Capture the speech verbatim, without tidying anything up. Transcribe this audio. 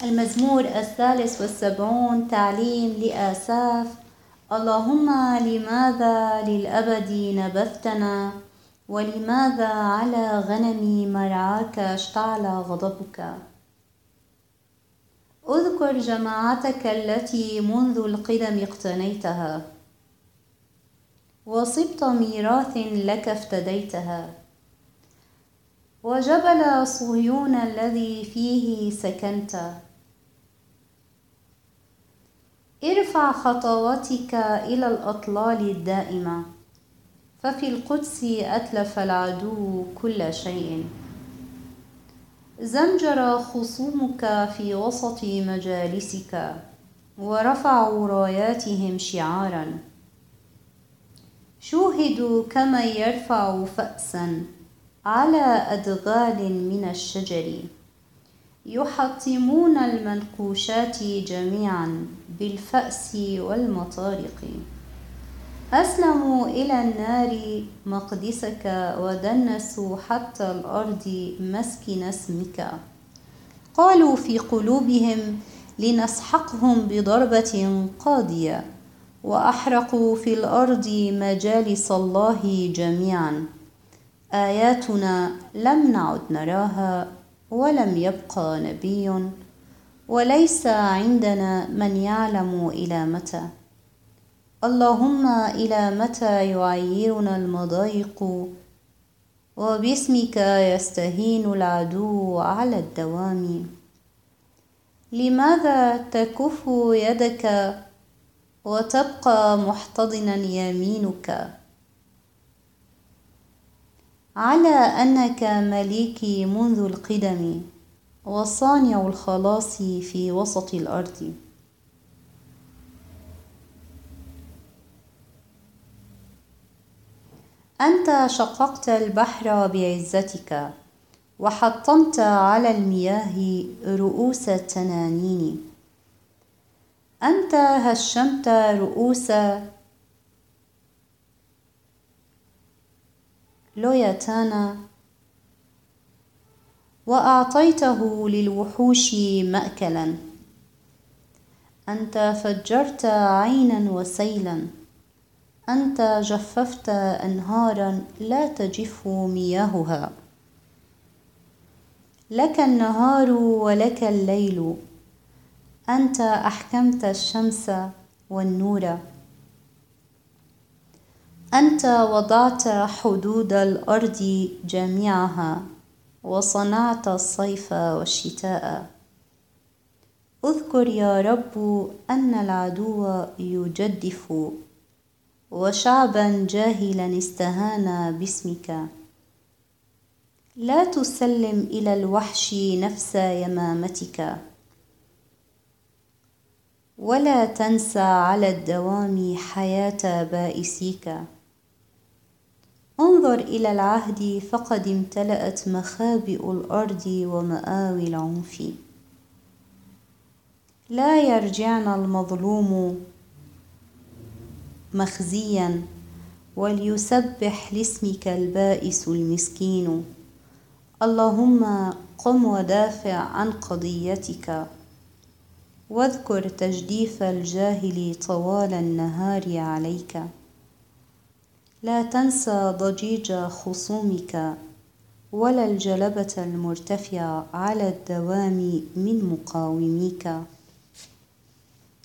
المزمور الثالث والسبعون. تعليم لآساف. اللهم لماذا للأبد نبذتنا، ولماذا على غنم مرعاك اشتعل غضبك. اذكر جماعتك التي منذ القدم اقتنيتها، وسبط ميراث لك افتديتها، وجبل صهيون الذي فيه سكنت. ارفع خطواتك إلى الأطلال الدائمة، ففي القدس أتلف العدو كل شيء. زمجر خصومك في وسط مجالسك، ورفعوا راياتهم شعارا. شوهدوا كمن يرفع فأسا على أدغال من الشجر. يحطمون المنقوشات جميعا بالفأس والمطارق. أسلموا إلى النار مقدسك، ودنسوا حتى الأرض مسكن اسمك. قالوا في قلوبهم لنسحقهم بضربة قاضية، وأحرقوا في الأرض مجالس الله جميعا. آياتنا لم نعد نراها، ولم يبقى نبي، وليس عندنا من يعلم إلى متى. اللهم إلى متى يعيرنا المضايق، وباسمك يستهين العدو على الدوام. لماذا تكف يدك وتبقى محتضنا يمينك على أنك مليكي منذ القدم، وصانع الخلاص في وسط الأرض؟ أنت شققت البحر بعزتك، وحطمت على المياه رؤوس التنانين. أنت هشمت رؤوس لويتانا، وأعطيته للوحوش مأكلا. أنت فجرت عينا وسيلا، أنت جففت أنهارا لا تجف مياهها. لك النهار ولك الليل، أنت أحكمت الشمس والنور. أنت وضعت حدود الأرض جميعها، وصنعت الصيف والشتاء. اذكر يا رب أن العدو يجدف، وشعبا جاهلا استهان باسمك. لا تسلم إلى الوحش نفس يمامتك، ولا تنسى على الدوام حياة بائسيك. انظر إلى العهد، فقد امتلأت مخابئ الأرض ومآوي العنف. لا يرجعن المظلوم مخزيا، وليسبح لاسمك البائس المسكين. اللهم قم ودافع عن قضيتك، واذكر تجديف الجاهل طوال النهار عليك. لا تنسى ضجيج خصومك، ولا الجلبة المرتفعة على الدوام من مقاوميك.